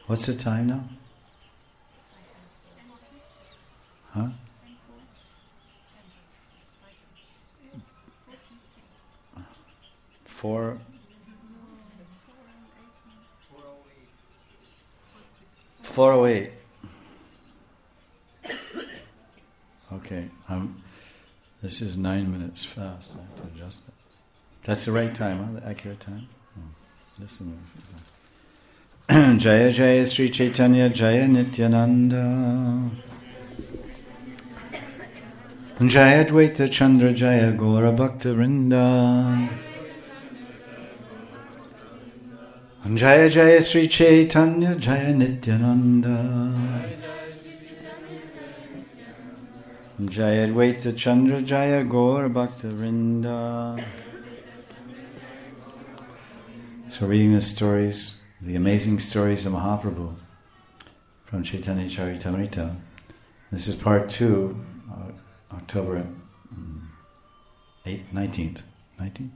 What's the time now? Huh? 4. 4:08. Okay, this is 9 minutes fast. I have to adjust that. That's the right time, huh? The accurate time? Listen. Jaya Jaya Sri Chaitanya Jaya Nityananda Jaya Dvaita Chandra Jaya Gaura Bhakta Vrinda Jaya Jaya Sri Chaitanya Jaya Nityananda Jaya Dvaita Chandra Jaya Gaura Bhakta Vrinda. So reading the stories, the amazing stories of Mahaprabhu from Chaitanya Charitamrita. This is part 2, October 19th. 19th?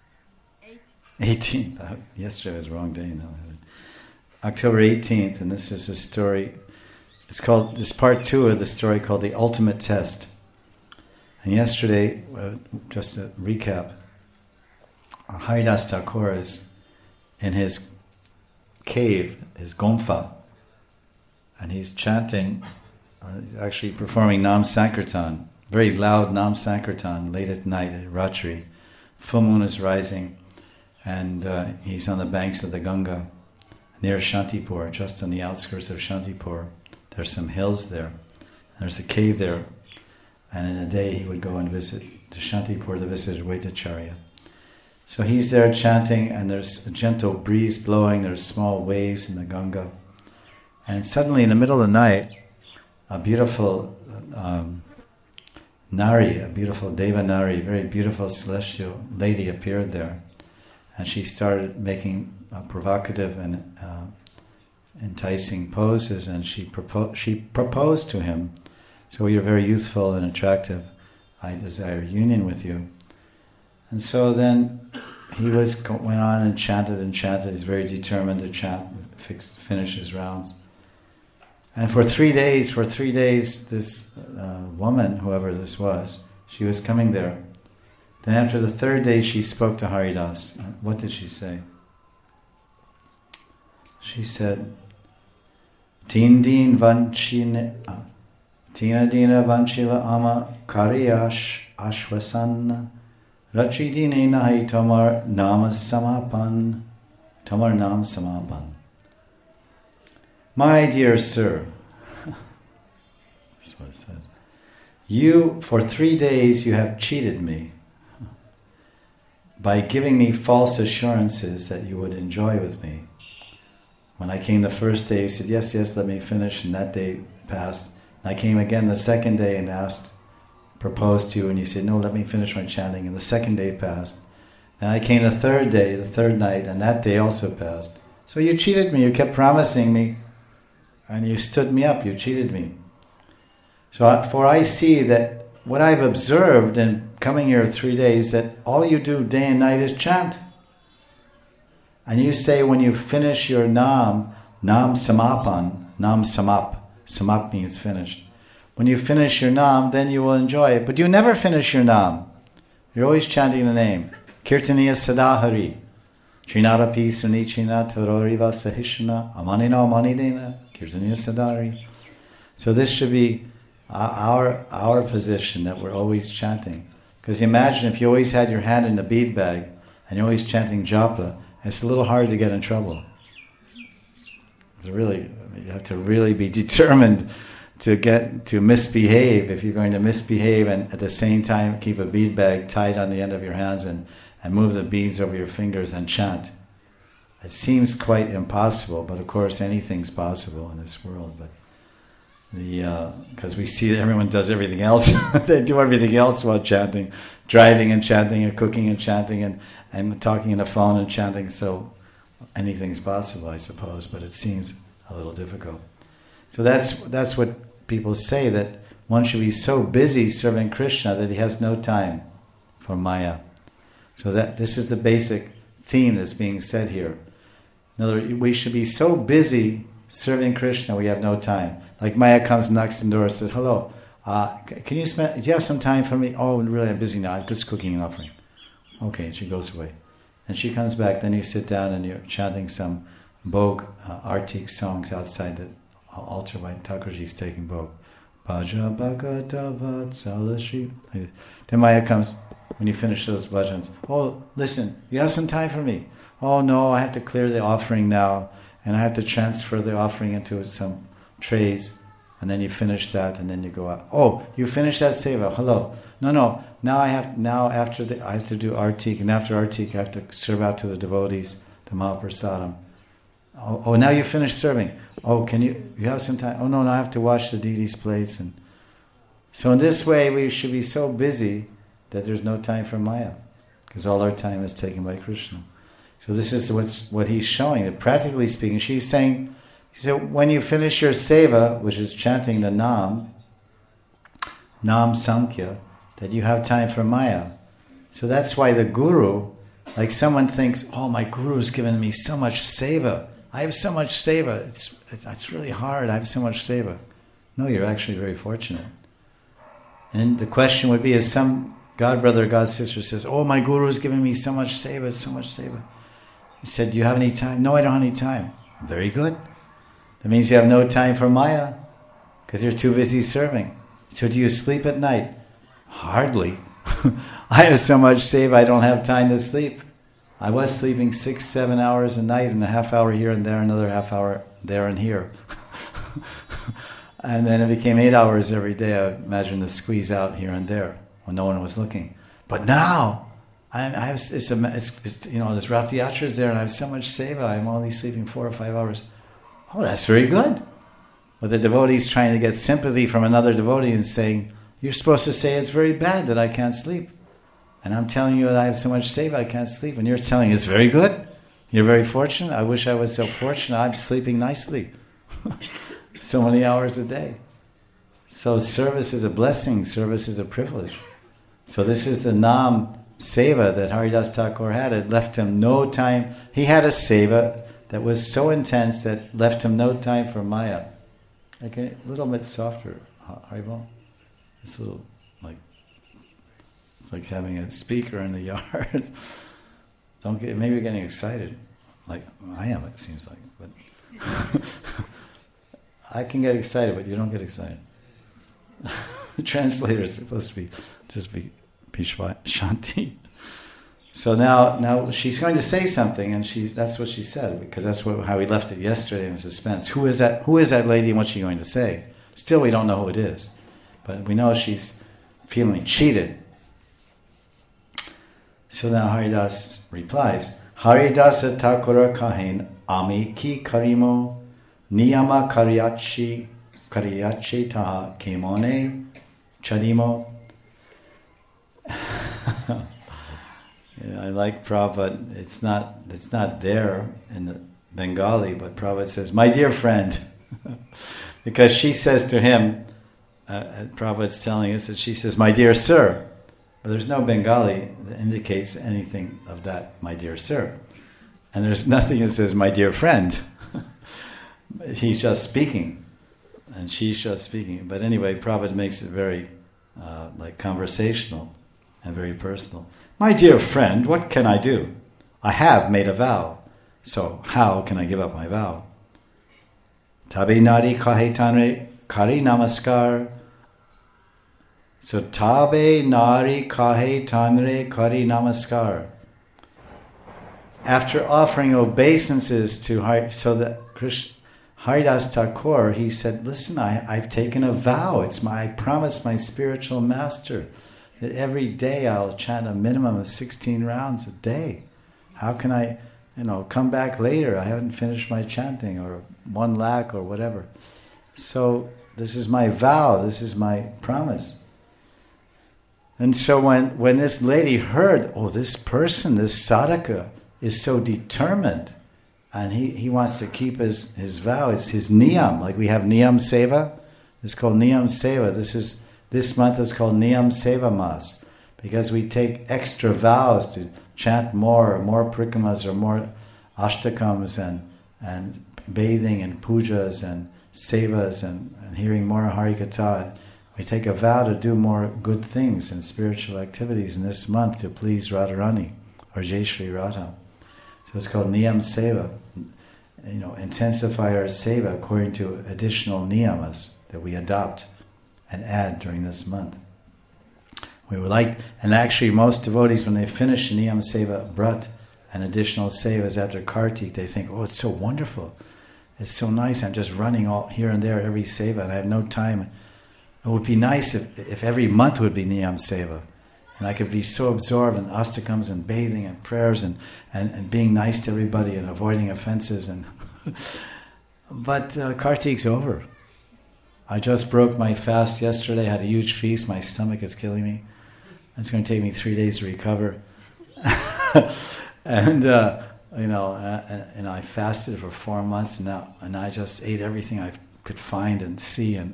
18th. Yesterday was the wrong day. No. October 18th, and this is a story. This part 2 of the story called The Ultimate Test. And yesterday, just to recap, Haridas Thakur is in his cave, his gompa, and he's chanting, he's actually performing Nam Sankirtan, very loud Nam Sankirtan late at night at Ratri. Full moon is rising, and he's on the banks of the Ganga near Shantipur, just on the outskirts of Shantipur. There's some hills there. There's a cave there, and in a day he would go and visit to Shantipur to visit Advaitacharya. So he's there chanting, and there's a gentle breeze blowing, there's small waves in the Ganga. And suddenly in the middle of the night, a beautiful Nari, a beautiful Deva Nari, very beautiful celestial lady appeared there. And she started making provocative and enticing poses, and she proposed to him. So you're very youthful and attractive. I desire union with you. And so then he went on and chanted. He's very determined to chant, finish his rounds. And for 3 days, this woman, whoever this was, she was coming there. Then after the 3rd day, she spoke to Haridas. What did she say? She said, Tina Dina Vanchila Ama Kariyash Ashwasan Rachidine Nahi Tomar Nam Samapan. Tomar Nam Samapan. My dear sir, that's what it says. You, for 3 days, you have cheated me by giving me false assurances that you would enjoy with me. When I came the first day, you said, yes, let me finish, and that day passed. And I came again the second day and proposed to you, and you said, no, let me finish my chanting, and the second day passed. Then I came the 3rd day, the 3rd night, and that day also passed. So you cheated me, you kept promising me, and you stood me up, you cheated me. So for I see that what I've observed in coming here 3 days, that all you do day and night is chant. And you say when you finish your Nam Samapan, Nam Samap means finished. When you finish your Nam, then you will enjoy it. But you never finish your Nam. You're always chanting the name. Kirtaniya Sadahari. Trinarapi Sunichina Tororiva Sahishna Amanina Amanidena Kirtaniya Sadari. So this should be our position, that we're always chanting. Because imagine if you always had your hand in the bead bag and you're always chanting japa, it's a little hard to get in trouble. You have to really be determined to misbehave. If you're going to misbehave and at the same time keep a bead bag tied on the end of your hands and move the beads over your fingers and chant. It seems quite impossible, but of course anything's possible in this world. But because we see that everyone does everything else. They do everything else while chanting, driving and chanting, and cooking and chanting, and talking on the phone and chanting. So anything's possible, I suppose, but it seems a little difficult. So that's what people say, that one should be so busy serving Krishna that he has no time for Maya. So that this is the basic theme that's being said here. In other words, we should be so busy serving Krishna, we have no time. Like Maya comes, knocks on the door, and says, hello, do you have some time for me? Oh, really, I'm busy now. I'm just cooking an offering. Okay, and she goes away. And she comes back, then you sit down and you're chanting some Bhog, Artik songs outside the altar while Thakurji's taking Bhog. Bhaja Bhagata Vatsala Shri. Then Maya comes, when you finish those bhajans, oh, listen, you have some time for me? Oh no, I have to clear the offering now, and I have to transfer the offering into some trays, and then you finish that, and then you go out. Oh, you finished that seva, hello. No, now I have to do artik, and after artik I have to serve out to the devotees, the Mahaprasadam. Oh, now you finished serving. Oh, you have some time? Oh no, I have to wash the deity's plates. And so in this way we should be so busy that there's no time for Maya, because all our time is taken by Krishna. So this is what he's showing, that practically speaking, she's saying, when you finish your seva, which is chanting the Nam Sankhya, that you have time for Maya. So that's why the Guru, like someone thinks, oh, my Guru's given me so much seva. I have so much seva. It's really hard. I have so much seva. No, you're actually very fortunate. And the question would be, if some God brother or God sister says, oh, my Guru's given me so much seva, so much seva. He said, do you have any time? No, I don't have any time. Very good. That means you have no time for Maya, because you're too busy serving. So do you sleep at night? Hardly. I have so much seva, I don't have time to sleep. I was sleeping 6-7 hours a night, and a half hour here and there, another half hour there and here. And then it became 8 hours every day. I imagine to squeeze out here and there when no one was looking. But now, this Rath Yatra is there, and I have so much seva, I'm only sleeping 4 or 5 hours. Oh, that's very good. But the devotee's trying to get sympathy from another devotee and saying, you're supposed to say it's very bad that I can't sleep. And I'm telling you that I have so much seva, I can't sleep. And you're telling it's very good. You're very fortunate. I wish I was so fortunate. I'm sleeping nicely. So many hours a day. So service is a blessing. Service is a privilege. So this is the Nam seva that Haridas Thakur had. It left him no time. He had a seva that was so intense that left him no time for Maya. Like a little bit softer, Haribol. It's a little it's like having a speaker in the yard. Maybe you're getting excited. Like I am, it seems like. But I can get excited, but you don't get excited. The translator is supposed to be Shanti. So now she's going to say something, and that's what she said, because that's how we left it yesterday in suspense. Who is that lady, and what's she going to say? Still, we don't know who it is, but we know she's feeling cheated. So now Haridas replies, Haridasa Thakura kahin ami ki karimo niyama karyachi taha kemone chadimo. I like Prabhupada. It's not there in the Bengali, but Prabhupada says, my dear friend, because she says to him, Prabhupada's telling us that she says, my dear sir. But there's no Bengali that indicates anything of that, my dear sir. And there's nothing that says, my dear friend. He's just speaking, and she's just speaking. But anyway, Prabhupada makes it very conversational and very personal. My dear friend, what can I do? I have made a vow, so how can I give up my vow? Tabe nari kahe tanre kari namaskar. So tabe nari kahe tanre kari namaskar. After offering obeisances to Haridas Thakur, he said, listen, I've taken a vow. I promised my spiritual master that every day I'll chant a minimum of 16 rounds a day. How can I, come back later? I haven't finished my chanting, or 1 lakh or whatever. So this is my vow, this is my promise. And so when this lady heard, this person, this sadhaka, is so determined, and he wants to keep his vow, it's his niyam, like we have niyam seva, it's called niyam seva. This month is called Niyam Seva Mas, because we take extra vows to chant more prikamas or more ashtakams and bathing and pujas and sevas and hearing more Harikatha. We take a vow to do more good things and spiritual activities in this month to please Radharani or Jai Shri Radha. So it's called Niyam Seva. Intensify our seva according to additional niyamas that we adopt and add during this month. We would like, and actually most devotees, when they finish Niyam Seva Brat and additional sevas after Kartik, they think, oh, it's so wonderful. It's so nice. I'm just running all here and there every seva and I have no time. It would be nice if every month would be Niyam Seva. And I could be so absorbed in astakams and bathing and prayers and being nice to everybody and avoiding offenses. But Kartik's over. I just broke my fast yesterday. I had a huge feast. My stomach is killing me. It's going to take me 3 days to recover. And I fasted for 4 months and I just ate everything I could find and see and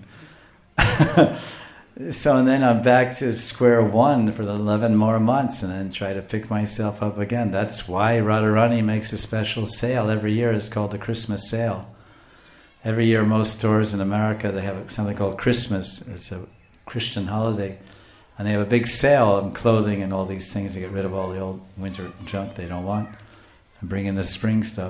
so then I'm back to square one for the 11 more months and then try to pick myself up again. That's why Radharani makes a special sale every year. It's called the Christmas sale. Every year most stores in America, they have something called Christmas. It's a Christian holiday. And they have a big sale on clothing and all these things to get rid of all the old winter junk they don't want and bring in the spring stuff.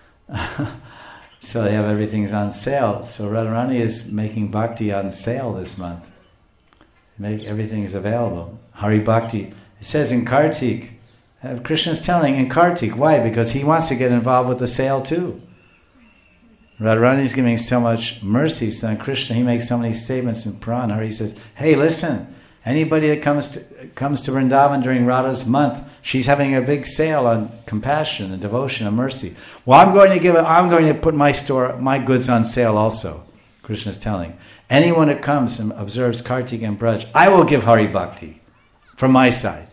So they have everything's on sale. So Radharani is making bhakti on sale this month. Everything is available. Hari Bhakti. It says in Kartik, Krishna's telling in Kartik. Why? Because he wants to get involved with the sale too. Radharani is giving so much mercy. So Krishna, he makes so many statements in Purana. He says, hey, listen, anybody that comes to Vrindavan during Radha's month, she's having a big sale on compassion and devotion and mercy. Well, I'm going to put my goods on sale also. Krishna's telling. Anyone that comes and observes Kartik and Braj, I will give Hari Bhakti from my side.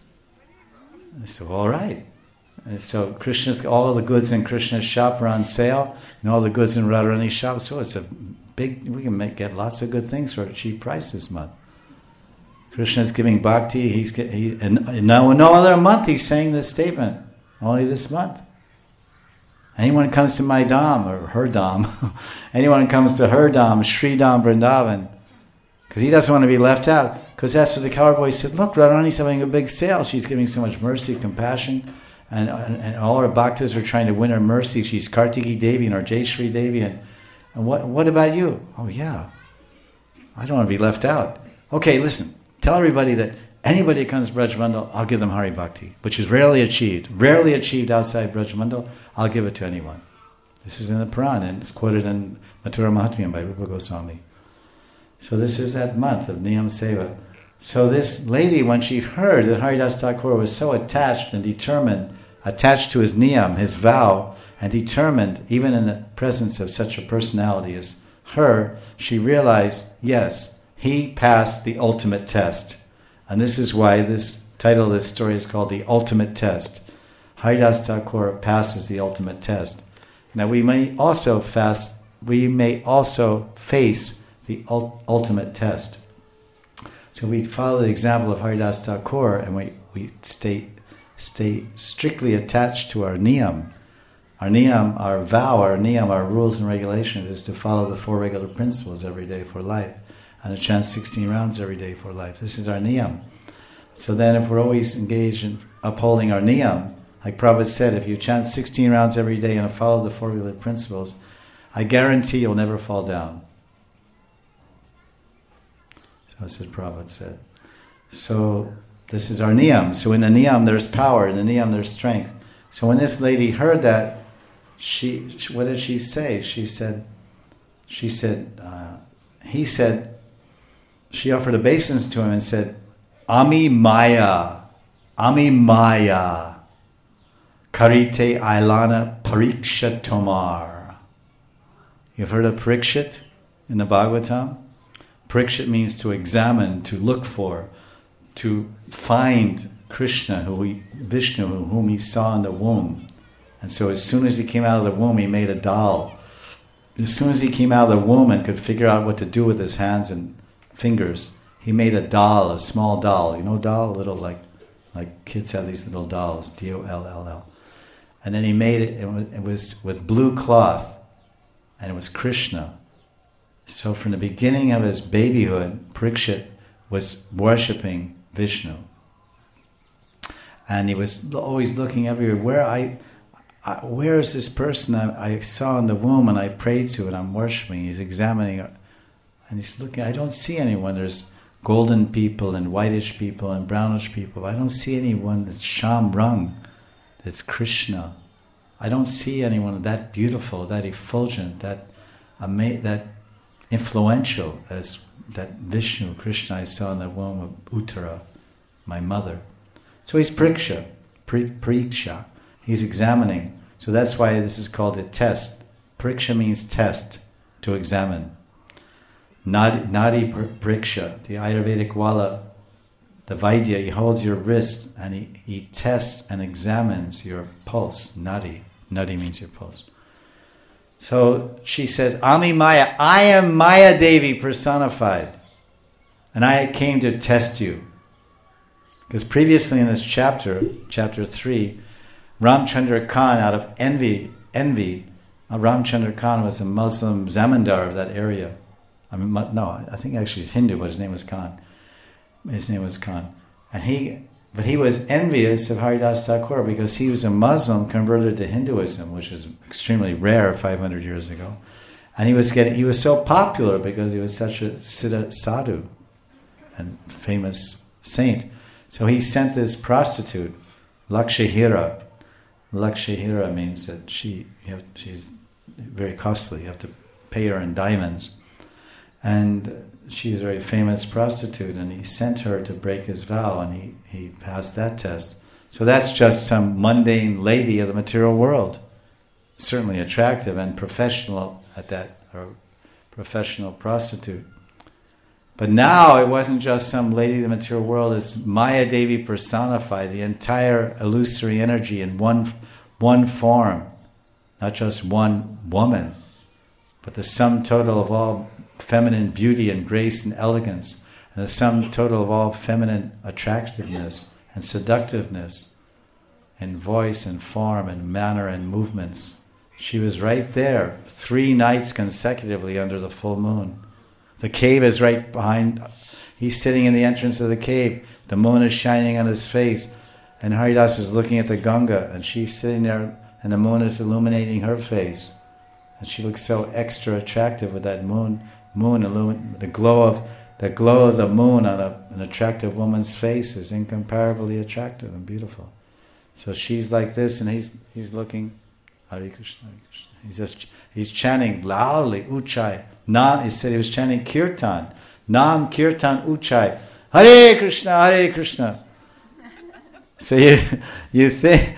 So, all right. And so all the goods in Krishna's shop are on sale, and all the goods in Radharani's shop. So it's we can get lots of good things for a cheap price this month. Krishna's giving bhakti. And no other month he's saying this statement. Only this month. Anyone who comes to my dham, or her dham, anyone who comes to her dham, Sri Dham Vrindavan, because he doesn't want to be left out, because that's what the cowboy said, look, Radharani's having a big sale, she's giving so much mercy, compassion, and all her bhaktas are trying to win her mercy, she's Kartiki Devi and or Jai Shri Devi, and what about you? Oh yeah, I don't want to be left out. Okay, listen, tell everybody that anybody that comes to Braj Mandal, I'll give them Hari Bhakti, which is rarely achieved outside Braj Mandal. I'll give it to anyone. This is in the Purana, and it's quoted in Mathura Mahatmyam by Rupa Goswami. So this is that month of Niyam Seva. So this lady, when she heard that Haridas Thakur was so attached and determined, attached to his niyam, his vow, and determined, even in the presence of such a personality as her, she realized, yes, he passed the ultimate test. And this is why this title of this story is called The Ultimate Test. Haridas Thakur passes the ultimate test. Now we may also face the ultimate test. So we follow the example of Haridas Thakur and we stay strictly attached to our niyam. Our niyam, our vow, our niyam, our rules and regulations is to follow the 4 regular principles every day for life and to chant 16 rounds every day for life. This is our niyam. So then if we're always engaged in upholding our niyam, like Prabhupada said, if you chant 16 rounds every day and follow the 4 regular principles, I guarantee you'll never fall down. So that's what Prabhupada said. So this is our niyam. So in the niyam there's power, in the niyam there's strength. So when this lady heard that, what did she say? She offered obeisance to him and said, Ami Maya, Karite Ailana Pariksha Tomar. You've heard of Parikshit in the Bhagavatam? Parikshit means to examine, to look for, to find Krishna, Vishnu, whom he saw in the womb. And so as soon as he came out of the womb, he made a doll. As soon as he came out of the womb and could figure out what to do with his hands and fingers, he made a doll, a small doll. You know doll? Little like kids have these little dolls, D-O-L-L-L. And then he made it, it was with blue cloth. and it was Krishna. So from the beginning of his babyhood, Parikshit was worshipping Vishnu. And he was always looking everywhere. Where is this person I saw in the womb and I prayed to and I'm worshipping? He's examining her. And he's looking, I don't see anyone. There's golden people and whitish people and brownish people. I don't see anyone that's Sham Rang, that's Krishna. I don't see anyone that beautiful, that effulgent, that influential as that Vishnu, Krishna I saw in the womb of Uttara, my mother. So he's Pariksha. He's examining. So that's why this is called a test. Pariksha means test, to examine. Nadi Pariksha, the Ayurvedic wala, the Vaidya, he holds your wrist and he tests and examines your pulse. Nadi. Nadi means your pulse. So she says, Ami Maya, I am Maya Devi personified. And I came to test you. Because previously in this chapter 3, Ramchandra Khan, out of envy, Ramchandra Khan was a Muslim zamindar of that area. I think actually he's Hindu, but his name was Khan. And he was envious of Haridas Thakur because he was a Muslim converted to Hinduism, which is extremely rare 500 years ago. And he was so popular because he was such a sadhu and famous saint. So he sent this prostitute, Lakshahira. Lakshahira means that she's very costly. You have to pay her in diamonds. And she's a very famous prostitute, and he sent her to break his vow, and he passed that test. So that's just some mundane lady of the material world. Certainly attractive and professional at that, or professional prostitute. But now it wasn't just some lady of the material world, it's Maya Devi personified, the entire illusory energy in one form, not just one woman, but the sum total of all feminine beauty and grace and elegance, and the sum total of all feminine attractiveness and seductiveness in voice and form and manner and movements. She was right there, 3 nights consecutively under the full moon. The cave is right behind. He's sitting in the entrance of the cave. The moon is shining on his face. And Haridas is looking at the Ganga. And she's sitting there and the moon is illuminating her face. And she looks so extra attractive with that the glow of the moon on an attractive woman's face is incomparably attractive and beautiful. So she's like this and he's looking, Hare Krishna, Hare Krishna. He's chanting loudly, Uchai. He said he was chanting Kirtan. Nam Kirtan Uchai. Hare Krishna, Hare Krishna. So you think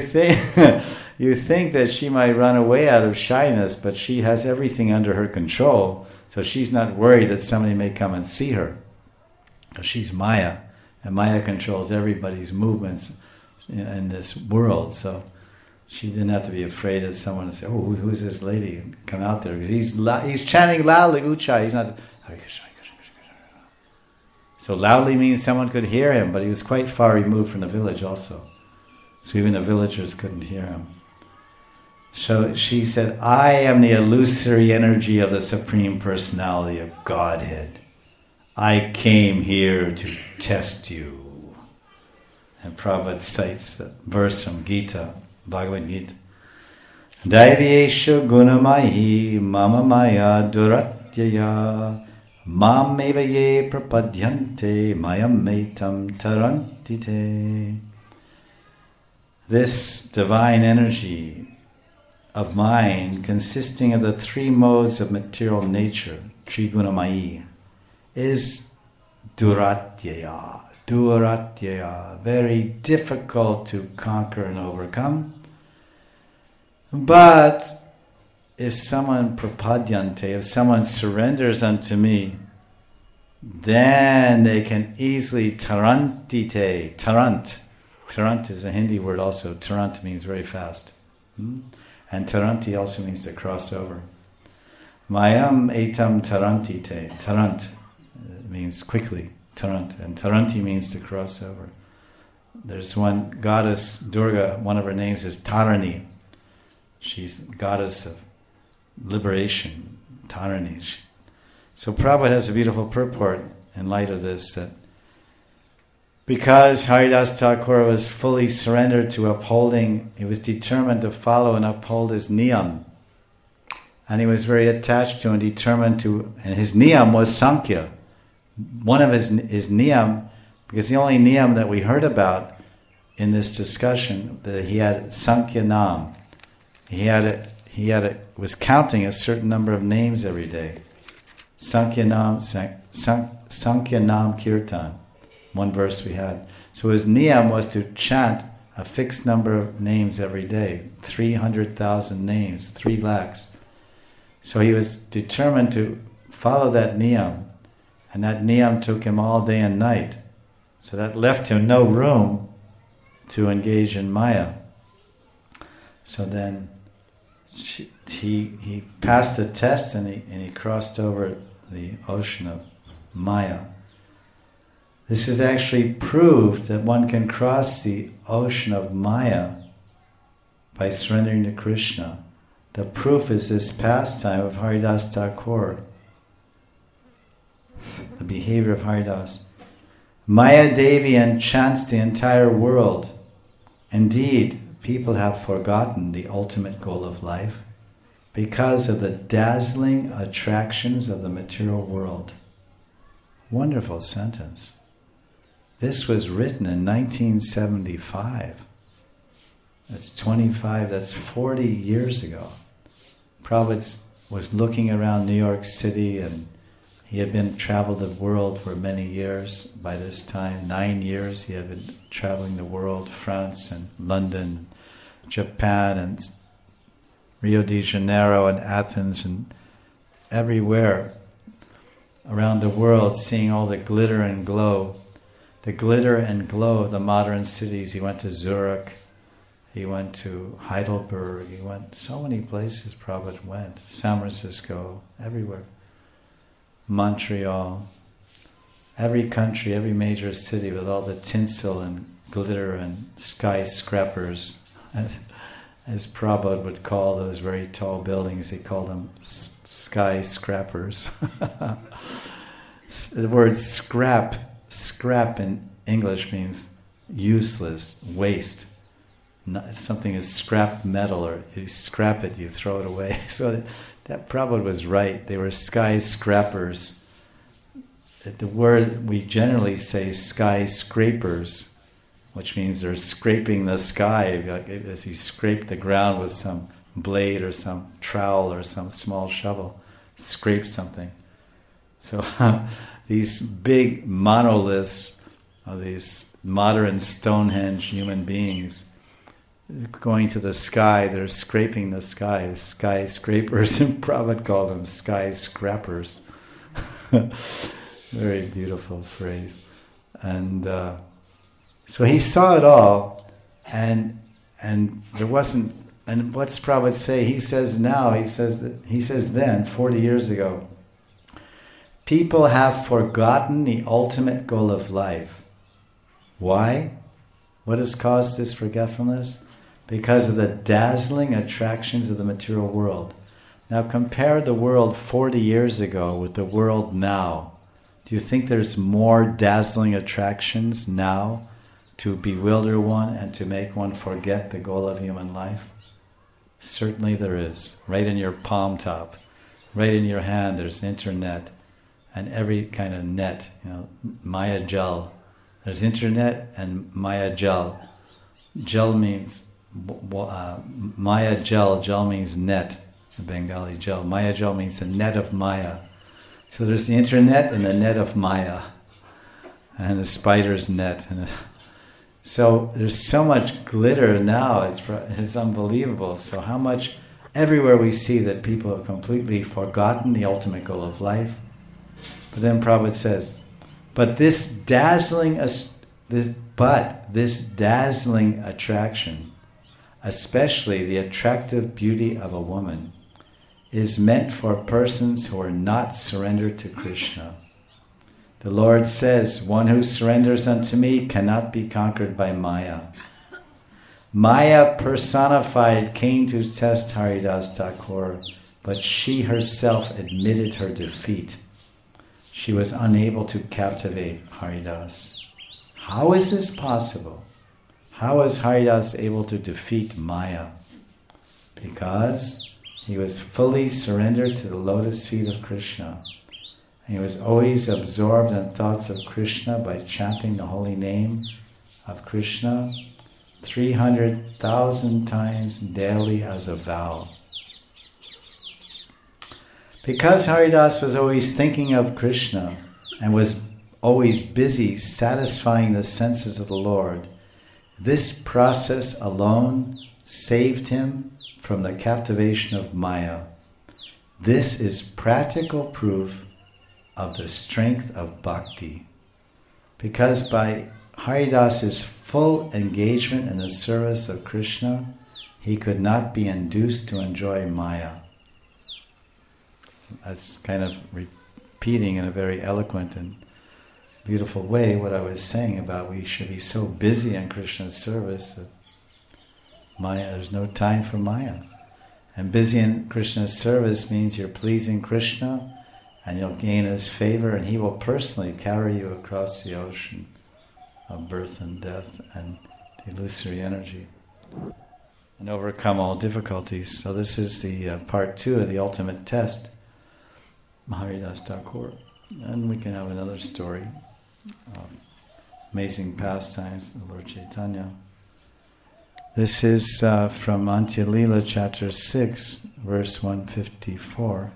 that she might run away out of shyness, but she has everything under her control. So she's not worried that somebody may come and see her. Because she's Maya. And Maya controls everybody's movements in this world. So she didn't have to be afraid that someone would say, "Oh, who's this lady?" and come out there. Because he's chanting loudly, Uchai. He's not, Hare Krishna, Hare Krishna, Krishna, Krishna. So loudly means someone could hear him, but he was quite far removed from the village also. So even the villagers couldn't hear him. So she said, I am the illusory energy of the Supreme Personality of Godhead. I came here to test you. And Prabhupada cites the verse from Gita, Bhagavad Gita. Daivyesha gunamahi mama maya duratyaya mam eva ye prapadyante mayam metam tarantite. This divine energy of mind, consisting of the 3 modes of material nature, Trigunamayi, is duratyaya. Duratyaya, very difficult to conquer and overcome. But if someone prapadyante, if someone surrenders unto me, then they can easily tarantite. Tarant is a Hindi word also. Tarant means very fast. And taranti also means to cross over. Mayam etam tarantite. Tarant means quickly. Tarant. And taranti means to cross over. There's one goddess, Durga, one of her names is Tarani. She's goddess of liberation, Tarani. So Prabhupada has a beautiful purport in light of this, that because Haridas Thakur was fully surrendered to upholding, he was determined to follow and uphold his niyam. And he was very attached to and determined to, and his niyam was Sankhya. One of his niyam, because the only niyam that we heard about in this discussion, that he had Sankhya Nam. Was counting a certain number of names every day. Sankhya Nam Kirtan. One verse we had. So his niyam was to chant a fixed number of names every day. 300,000 names, 3 lakhs. So he was determined to follow that niyam. And that niyam took him all day and night. So that left him no room to engage in Maya. So then he passed the test and he crossed over the ocean of Maya. This is actually proved that one can cross the ocean of Maya by surrendering to Krishna. The proof is this pastime of Haridas Thakur, the behavior of Haridas. Maya Devi enchants the entire world. Indeed, people have forgotten the ultimate goal of life because of the dazzling attractions of the material world. Wonderful sentence. This was written in 1975. That's 40 years ago. Prabhupada was looking around New York City, and he had traveled the world for many years by this time. 9 years he had been traveling the world, France and London, Japan and Rio de Janeiro and Athens and everywhere around the world, seeing all the glitter and glow. The glitter and glow of the modern cities. He went to Zurich, he went to Heidelberg, he went so many places Prabhupada went. San Francisco, everywhere. Montreal, every country, every major city with all the tinsel and glitter and skyscrapers. As Prabhupada would call those very tall buildings, he called them skyscrapers. The word scrap in English means useless, waste. Something is scrap metal, or you scrap it, you throw it away. So that Prabhupada was right. They were skyscrapers. The word we generally say skyscrapers, which means they're scraping the sky, like as you scrape the ground with some blade or some trowel or some small shovel, scrape something. So these big monoliths of these modern Stonehenge human beings going to the sky, they're scraping the sky, skyscrapers, and Prabhupada called them skyscrapers. Very beautiful phrase. And so he saw it all, and there wasn't. And what's Prabhupada say? He says then, 40 years ago, people have forgotten the ultimate goal of life. Why? What has caused this forgetfulness? Because of the dazzling attractions of the material world. Now compare the world 40 years ago with the world now. Do you think there's more dazzling attractions now to bewilder one and to make one forget the goal of human life? Certainly there is. Right in your palm top, right in your hand, there's internet and every kind of net, Maya Jal. There's internet and Maya Jal. Jal means Maya Jal. Jal means net, the Bengali Jal. Maya Jal means the net of Maya. So there's the internet and the net of Maya, and the spider's net. So there's so much glitter now, it's unbelievable. So how much, everywhere we see that people have completely forgotten the ultimate goal of life. But then Prabhupada says, but this dazzling attraction, especially the attractive beauty of a woman, is meant for persons who are not surrendered to Krishna. The Lord says, one who surrenders unto me cannot be conquered by Maya. Maya personified came to test Haridas Thakur but she herself admitted her defeat. She was unable to captivate Haridas. How is this possible? How is Haridas able to defeat Maya? Because he was fully surrendered to the lotus feet of Krishna. And he was always absorbed in thoughts of Krishna by chanting the holy name of Krishna 300,000 times daily as a vow. Because Haridas was always thinking of Krishna and was always busy satisfying the senses of the Lord, this process alone saved him from the captivation of Maya. This is practical proof of the strength of bhakti. Because by Haridas's full engagement in the service of Krishna, he could not be induced to enjoy Maya. That's kind of repeating in a very eloquent and beautiful way what I was saying about we should be so busy in Krishna's service that Maya, there's no time for Maya. And busy in Krishna's service means you're pleasing Krishna and you'll gain his favor, and he will personally carry you across the ocean of birth and death and illusory energy and overcome all difficulties. So this is the part 2 of the ultimate test, Haridas Thakur. And we can have another story of amazing pastimes of Lord Chaitanya. This is from Antya Lila, chapter 6, verse 154.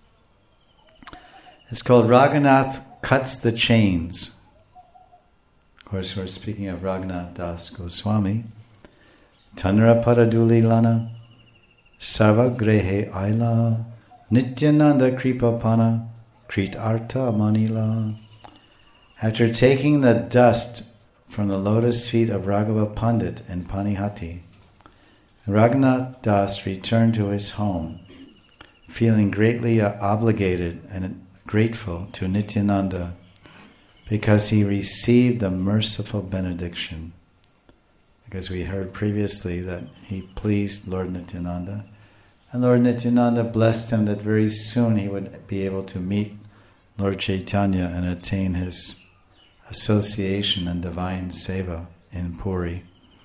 It's called Raghunath Cuts the Chains. Of course, we're speaking of Raghunath Das Goswami. Tanra Paraduli Lana, Sarva Grehe Aila, Nityananda Kripapana, Krit Artha Manila. After taking the dust from the lotus feet of Raghava Pandit in Panihati, Raghunath Das returned to his home, feeling greatly obligated and grateful to Nityananda because he received the merciful benediction. Because we heard previously that he pleased Lord Nityananda, and Lord Nityananda blessed him that very soon he would be able to meet Lord Chaitanya and attain his association and divine seva in Puri.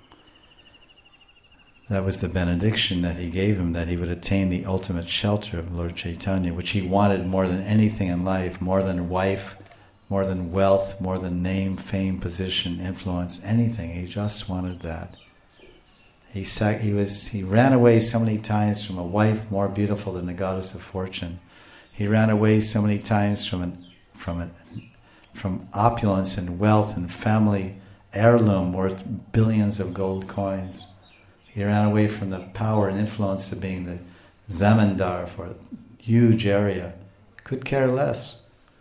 That was the benediction that he gave him, that he would attain the ultimate shelter of Lord Chaitanya, which he wanted more than anything in life, more than wife, more than wealth, more than name, fame, position, influence, anything. He just wanted that. He ran away so many times from a wife more beautiful than the goddess of fortune. He ran away so many times from opulence and wealth and family heirloom worth billions of gold coins. He ran away from the power and influence of being the zamindar for a huge area. Could care less.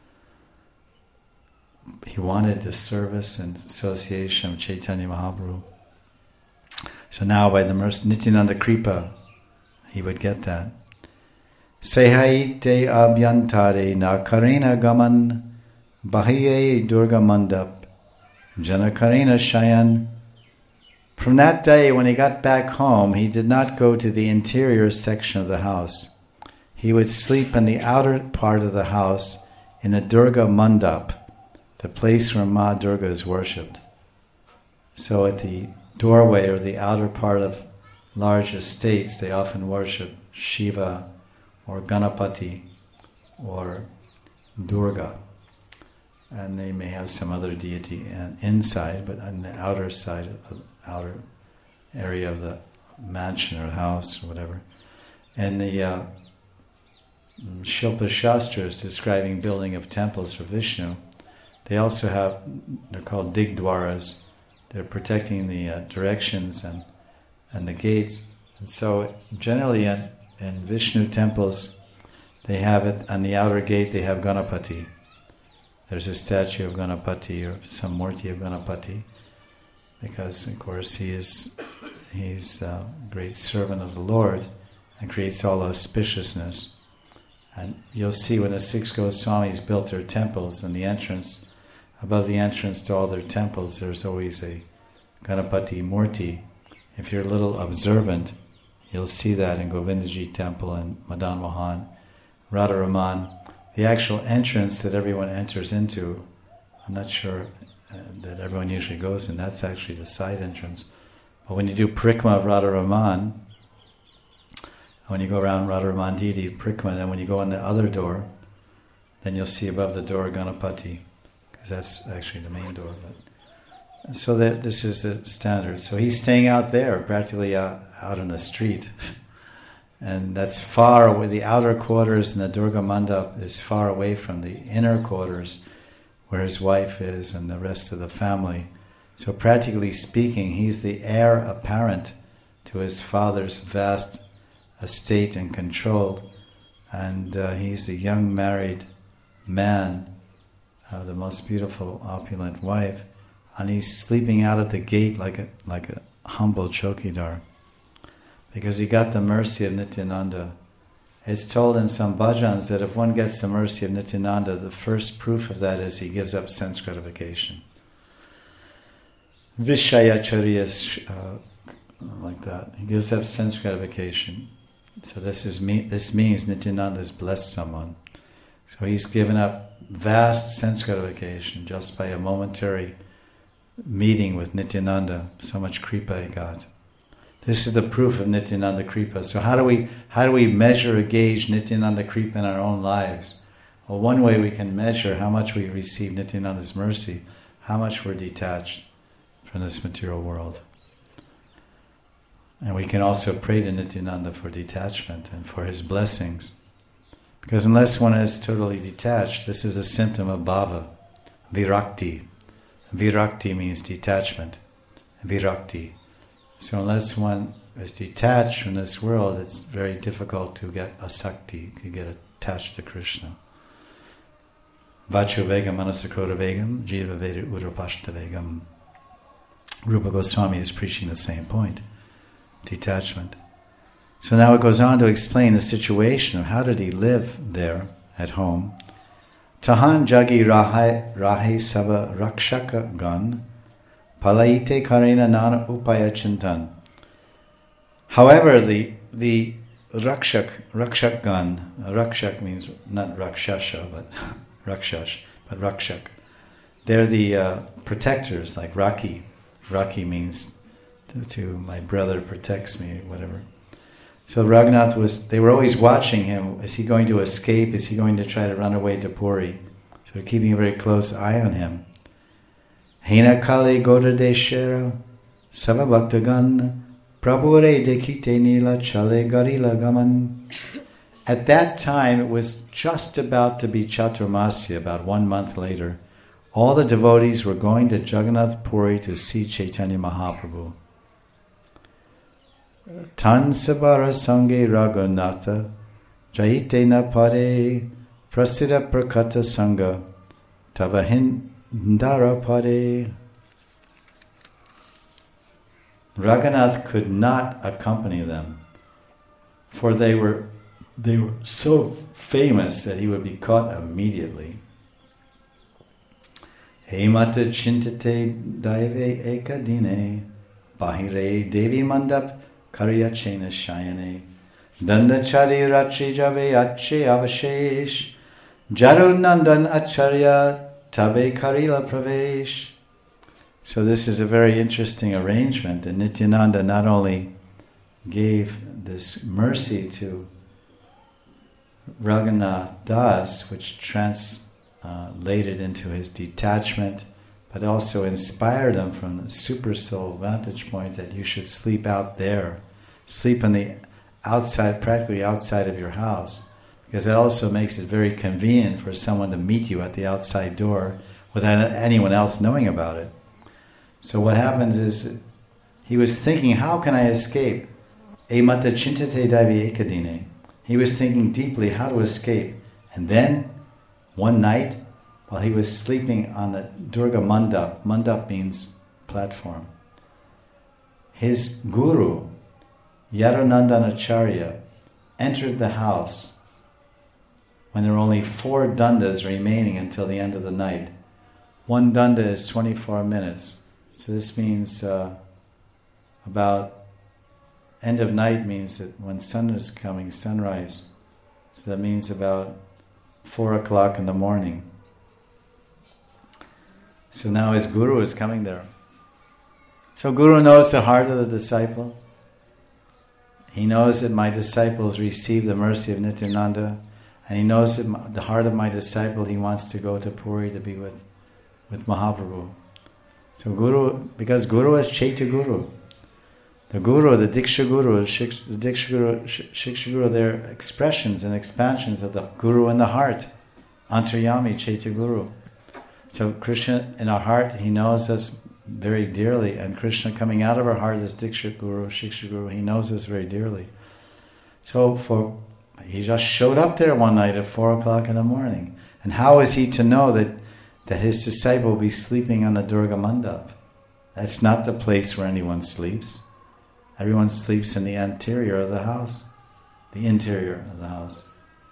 He wanted the service and association of Chaitanya Mahaprabhu. So now by the mercy Nityananda Kripa, he would get that. Sehaite abhyantare na karena gaman bahiye durga mandap jana karena shayan. From that day, when he got back home, he did not go to the interior section of the house. He would sleep in the outer part of the house in the Durga Mandap, the place where Ma Durga is worshipped. So at the doorway or the outer part of large estates, they often worship Shiva or Ganapati or Durga. And they may have some other deity inside, but on the outer side, outer area of the mansion or house or whatever. And the Shilpa Shastras describing building of temples for Vishnu, they also have, they're called Digdwaras. They're protecting the directions and the gates. And so generally in Vishnu temples, they have it on the outer gate, they have Ganapati. There's a statue of Ganapati or some murti of Ganapati, because of course he's a great servant of the Lord and creates all auspiciousness. And you'll see when the 6 Goswamis built their temples, in the entrance, above the entrance to all their temples, there's always a Ganapati murti. If you're a little observant, You'll see that in Govindaji Temple and Madan Mohan, Radharaman. The actual entrance that everyone enters into, I'm not sure that everyone usually goes in, that's actually the side entrance. But when you do Parikramana of Radharaman, when you go around Radharaman Didi, Parikramana, then when you go in the other door, then you'll see above the door Ganapati, because that's actually the main door. But so that this is the standard. So he's staying out there, practically out in the street. And that's far away. The outer quarters in the Durga Mandap is far away from the inner quarters where his wife is and the rest of the family. So practically speaking, he's the heir apparent to his father's vast estate and control. And he's the young married man of the most beautiful, opulent wife. And he's sleeping out at the gate like a humble chokidar, because he got the mercy of Nityananda. It's told in some bhajans that if one gets the mercy of Nityananda, the first proof of that is he gives up sense gratification. Vishayacharya, like that. He gives up sense gratification. So this means Nityananda has blessed someone. So he's given up vast sense gratification just by a momentary meeting with Nityananda. So much kripa he got. This is the proof of Nityananda Kripa. So how do we measure or gauge Nityananda Kripa in our own lives? Well, one way we can measure how much we receive Nityananda's mercy, how much we're detached from this material world. And we can also pray to Nityananda for detachment and for his blessings. Because unless one is totally detached, this is a symptom of bhava, virakti. Virakti means detachment, virakti. So unless one is detached from this world, it's very difficult to get asakti, to get attached to Krishna. Vachu vegam manasakota vegam, jiva veda urapashta vegam. Rupa Goswami is preaching the same point, detachment. So now it goes on to explain the situation of how did he live there at home. Tahan jagi rahe saba rakshaka gan, palaite karena nana upaya chintan. However, the rakshak gan, rakshak means not rakshasha, but rakshak. They're the protectors, like Raki. Raki means to my brother protects me, whatever. So Raghunath they were always watching him. Is he going to escape? Is he going to try to run away to Puri? So they're keeping a very close eye on him. Hena kali goda deshera savabhaktagan prabhure dekite nila chale garila gaman. At that time, it was just about to be Chaturmasya, about 1 month later. All the devotees were going to Jagannath Puri to see Chaitanya Mahaprabhu. Tan sabara sange raghunatha jaite na pare prasida prakata sangha tavahindara pare. Raghunath could not accompany them, for they were so famous that he would be caught immediately. Hemata chintate daive ekadine bahire devi mandap karyachena shayane dandachari rachi jave ache avashesh jarunandan acharya tabe karila pravesh. So this is a very interesting arrangement, that Nityananda not only gave this mercy to Raghunath Das, which translated into his detachment, but also inspired him from the super soul vantage point that you should sleep out there, sleep on the outside, practically outside of your house, because that also makes it very convenient for someone to meet you at the outside door without anyone else knowing about it. So what happens is, he was thinking, how can I escape? Emata chintate daivi ekadine. He was thinking deeply how to escape. And then, one night, while he was sleeping on the Durga Mandap, Mandap means platform, his guru, Yadanandanacharya, entered the house when there were only 4 dandas remaining until the end of the night. 1 danda is 24 minutes. So this means about end of night means that when sun is coming, sunrise. So that means about 4 o'clock in the morning. So now his guru is coming there. So Guru knows the heart of the disciple. He knows that my disciples receive the mercy of Nityananda, and he knows that the heart of my disciple, he wants to go to Puri to be with Mahaprabhu. So Guru, because Guru is Chaitya Guru. The Guru, the Diksha Guru, Shiksha Guru, they're expressions and expansions of the Guru in the heart. Antaryami, Chaitya Guru. So Krishna in our heart, he knows us very dearly, and Krishna coming out of our heart as Diksha Guru, Shiksha Guru, he knows us very dearly. So he just showed up there one night at 4 o'clock in the morning. And how is he to know that his disciple will be sleeping on the Durga Mandap? That's not the place where anyone sleeps. Everyone sleeps in the interior of the house. The interior of the house.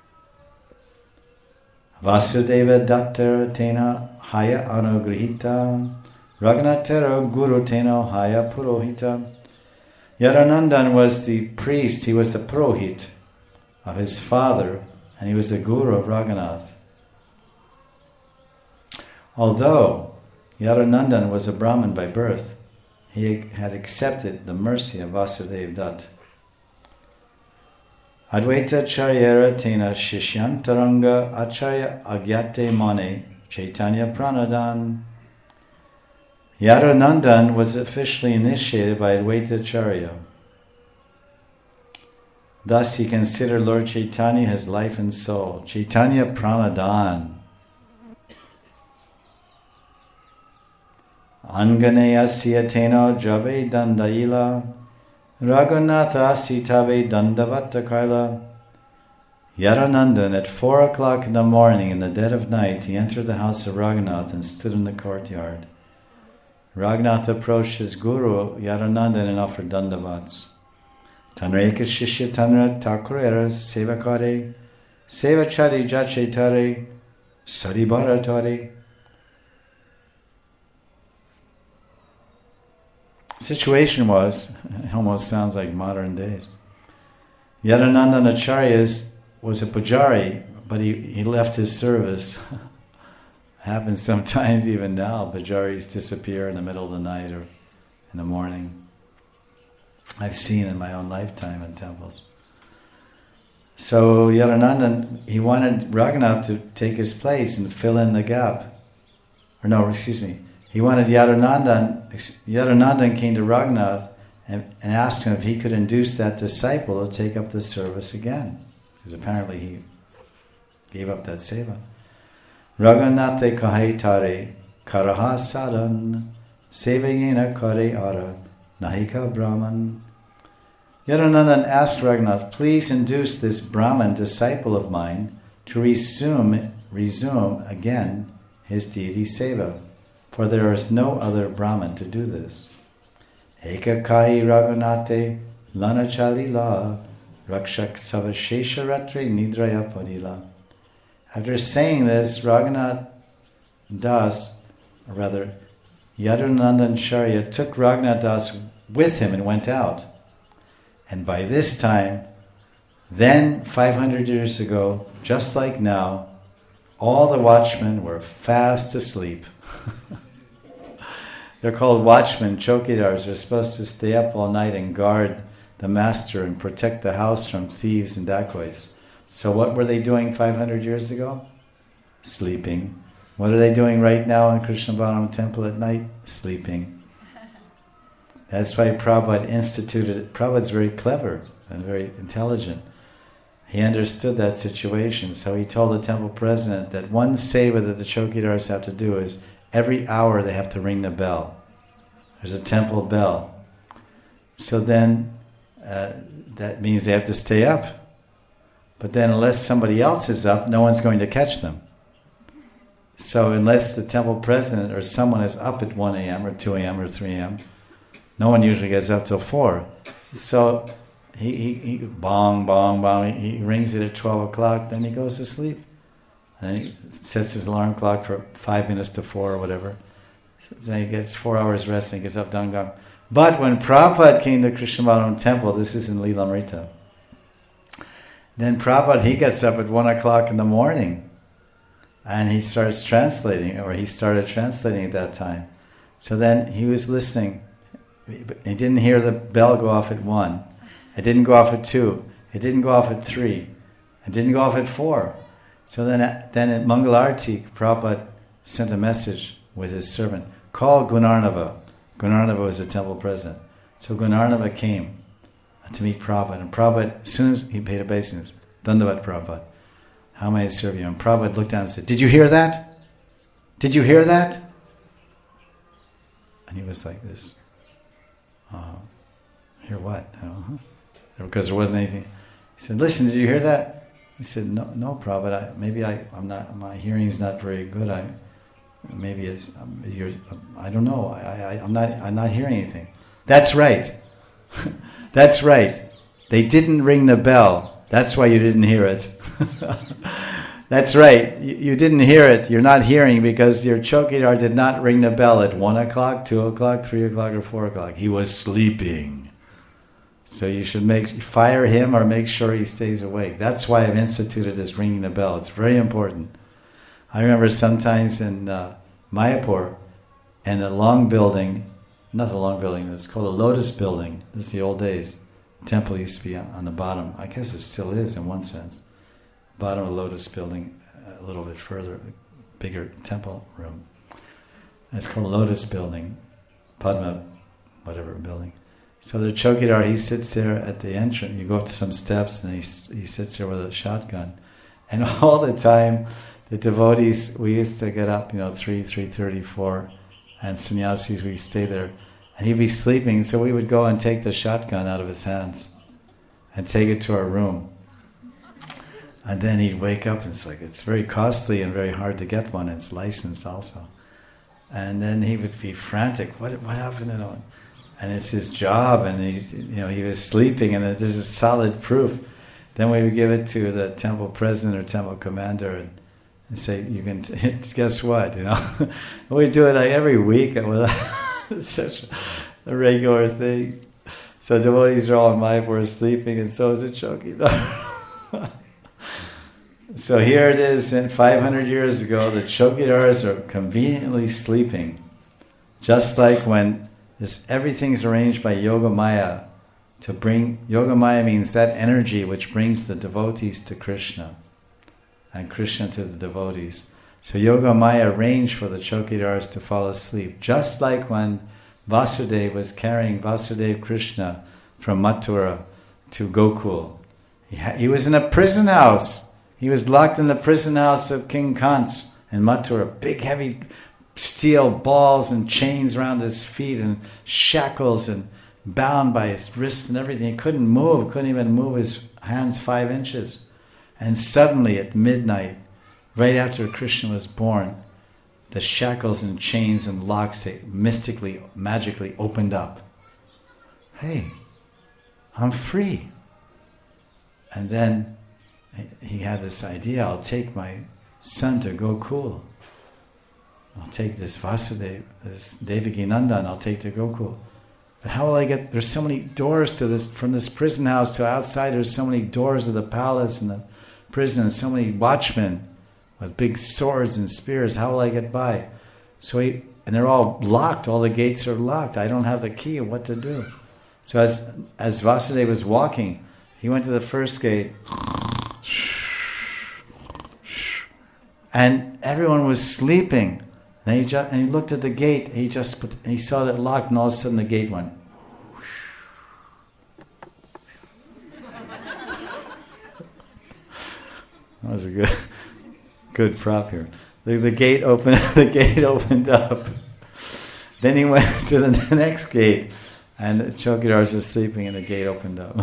Vasudeva dattara tena haya anugrihita Raghunatara guru tena haya purohita. Yadanandan was the priest, he was the purohit of his father, and he was the guru of Raghunath. Although Yadanandan was a Brahmin by birth, he had accepted the mercy of Vasudeva Dutt. Advaita Charyera tena shishyantaranga acharya agyate mane Chaitanya pranadan. Yadanandan was officially initiated by Advaita Acharya. Thus he considered Lord Chaitanya his life and soul. Chaitanya pranadan. Anganeya siyateno jabe dandaila Raghunatha sitabe dandavata kaila. Yadanandan at 4 o'clock in the morning, in the dead of night, he entered the house of Raghunath and stood in the courtyard. Raghunath approached his guru, Yadanandan, and offered dandavats. Tanreka shishya tanra takurera sevakare sevachari jachetare saribharatare. Situation was, it almost sounds like modern days. Yadanandan Acharya was a pujari, but he left his service. Happens sometimes even now. Pujaris disappear in the middle of the night or in the morning. I've seen in my own lifetime in temples. So Yadanandan, he wanted Raghunath to take his place and fill in the gap. He wanted Yadanandan came to Raghunath and asked him if he could induce that disciple to take up the service again. Because apparently he gave up that seva. Raghunathe kahai tare karaha saran sevagena kare ara nahika brahman. Yadanandan asked Raghunath, please induce this Brahman disciple of mine to resume again his deity seva, for there is no other Brahman to do this. Eka kai Raghunathe lanachali la rakshak savashesha ratre nidraya padila. After saying this, Yadanandan Acharya took Raghunath Das with him and went out. And by this time, then 500 years ago, just like now, all the watchmen were fast asleep. They're called watchmen, chowkidars. They're supposed to stay up all night and guard the master and protect the house from thieves and dacoits. So what were they doing 500 years ago? Sleeping. What are they doing right now in Krishna Balaram temple at night? Sleeping. That's why Prabhupada instituted it. Prabhupada's very clever and very intelligent. He understood that situation, so he told the temple president that one seva that the chowkidars have to do is every hour they have to ring the bell. There's a temple bell. So then that means they have to stay up. But then unless somebody else is up, no one's going to catch them. So unless the temple president or someone is up at 1 a.m. or 2 a.m. or 3 a.m., no one usually gets up till 4. So he bong, bong, bong, he rings it at 12 o'clock, then he goes to sleep. And he sets his alarm clock for 5 minutes to 4 or whatever. Then he gets 4 hours rest and he gets up, done, gone. But when Prabhupada came to Krishna Balaram temple, this is in Lilamrita, then Prabhupada, he gets up at 1 o'clock in the morning and he starts translating, or he started translating at that time. So then he was listening. He didn't hear the bell go off at 1. It didn't go off at 2. It didn't go off at 3. It didn't go off at 4. So then at Mangalarti, Prabhupada sent a message with his servant, call Gunarnava. Gunarnava was the temple president. So Gunarnava came to meet Prabhupada. And Prabhupada, as soon as he paid obeisance, Dandavat Prabhupada, how may I serve you? And Prabhupada looked down and said, did you hear that? Did you hear that? And he was like this. Hear what? Because there wasn't anything. He said, listen, did you hear that? He said, no, Prabhupada. My hearing is not very good. I don't know. I'm not hearing anything. That's right. That's right. They didn't ring the bell. That's why you didn't hear it. That's right. You didn't hear it. You're not hearing because your chowkidar did not ring the bell at 1 o'clock, 2 o'clock, 3 o'clock, or 4 o'clock. He was sleeping. So you should fire him or make sure he stays awake. That's why I've instituted this ringing the bell. It's very important. I remember sometimes in Mayapur, and the long building, not the long building, it's called the Lotus Building. This is the old days. The temple used to be on the bottom. I guess it still is in one sense. Bottom of the Lotus Building, a little bit further, bigger temple room. And it's called Lotus Building, Padma, whatever building. So the chowkidar, he sits there at the entrance. You go up to some steps and he sits there with a shotgun. And all the time, the devotees, we used to get up, 3:30, 4, and sannyasis, we stay there. And he'd be sleeping, so we would go and take the shotgun out of his hands and take it to our room. And then he'd wake up and it's very costly and very hard to get one. It's licensed also. And then he would be frantic. What happened? And it's his job, and he was sleeping, and this is solid proof. Then we would give it to the temple president or temple commander and say, you can, guess what, We do it every week. It's such a regular thing. So devotees are all in Mayapur sleeping, and so is the chowkidar. So here it is, 500 years ago, the chowkidars are conveniently sleeping. Just like when everything's arranged by Yogamaya to bring, Yogamaya means that energy which brings the devotees to Krishna, and Krishna to the devotees. So Yogamaya arranged for the chowkidars to fall asleep, just like when Vasudeva was carrying Vasudeva Krishna from Mathura to Gokul. He was in a prison house. He was locked in the prison house of King Kans in Mathura. Big heavy steel balls and chains around his feet and shackles and bound by his wrists and everything. He couldn't move, couldn't even move his hands 5 inches. And suddenly at midnight, right after Krishna was born, the shackles and chains and locks, they mystically, magically opened up. Hey, I'm free. And then he had this idea, I'll take my son to Gokul. I'll take this Vasudeva, this Devaki Nandan, I'll take to Gokul. But how will I get, there's so many doors to this, from this prison house to outside, there's so many doors of the palace and the prison, and so many watchmen with big swords and spears, how will I get by? So and they're all locked, all the gates are locked, I don't have the key of what to do. So as Vasudeva was walking, he went to the first gate, and everyone was sleeping. And he looked at the gate. He saw that locked, and all of a sudden the gate went. That was a good prop here. The gate opened. The gate opened up. Then he went to the next gate, and the chowkidars were sleeping, and the gate opened up.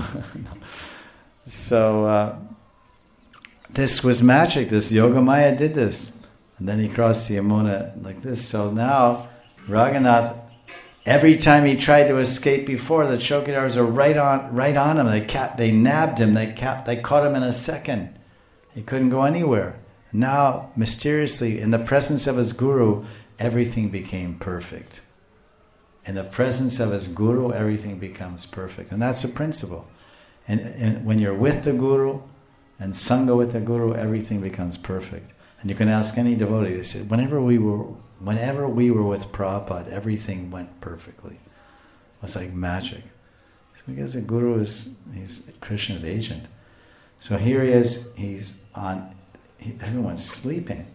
So this was magic. This Yogamaya did this. And then he crossed the Yamuna like this. So now, Raghunath, every time he tried to escape before, the chowkidars are right on him. They nabbed him. They caught him in a second. He couldn't go anywhere. Now, mysteriously, in the presence of his guru, everything became perfect. in the presence of his guru, everything becomes perfect. And that's a principle. And when you're with the guru, and sangha with the guru, everything becomes perfect. And you can ask any devotee, they said, whenever we were with Prabhupada, everything went perfectly. It was like magic. Because the guru he's Krishna's agent. So here he is, everyone's sleeping.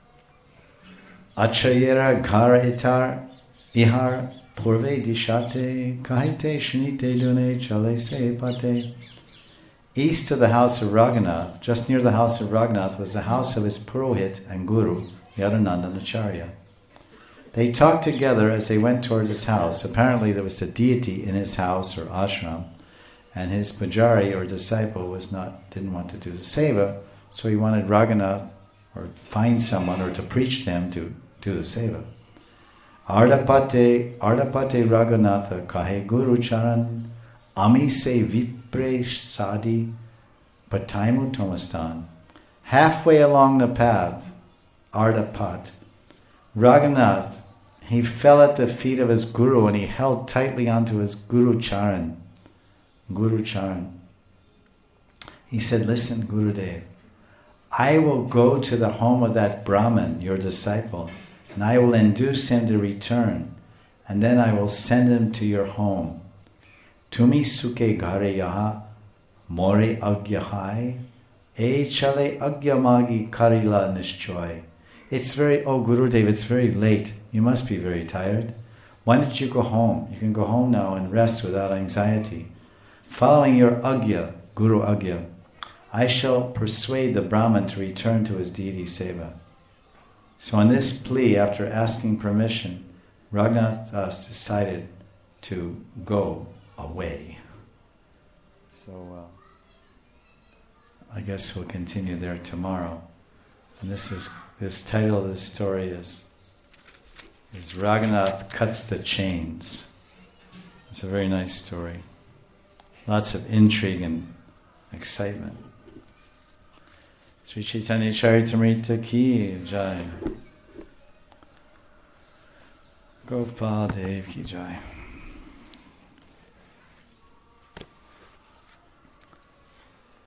Achayera ghara itar ihar purve dishate kahite shnite dune chale se pate. East of the house of Raghunath, just near the house of Raghunath, was the house of his Purohit and Guru, Yadunandan Acharya. They talked together as they went towards his house. Apparently there was a deity in his house or ashram, and his pujari or disciple didn't want to do the seva, so he wanted Raghunath or find someone or to preach to him to do the seva. Ardapate Raghunatha kahe Guru Charan Ami se vipre sadi pataimu tomastan. Halfway along the path, Ardapat, Raghunath, he fell at the feet of his guru and he held tightly onto his Guru Charan. He said, listen, Gurudev, I will go to the home of that Brahmin, your disciple, and I will induce him to return, and then I will send him to your home. Tumi suke ghare yaha more agyahai e chale agyamagi karila nishchoy. Oh Gurudev, it's very late. You must be very tired. Why don't you go home? You can go home now and rest without anxiety. Following your agya, Guru agya, I shall persuade the Brahmin to return to his deity seva. So on this plea, after asking permission, Raghunath Das decided to go away. So I guess we'll continue there tomorrow. And this title of this story is Raghunath Cuts the Chains. It's a very nice story. Lots of intrigue and excitement. Sri Chaitanya Charitamrita ki jai. Gopal Dev ki jai.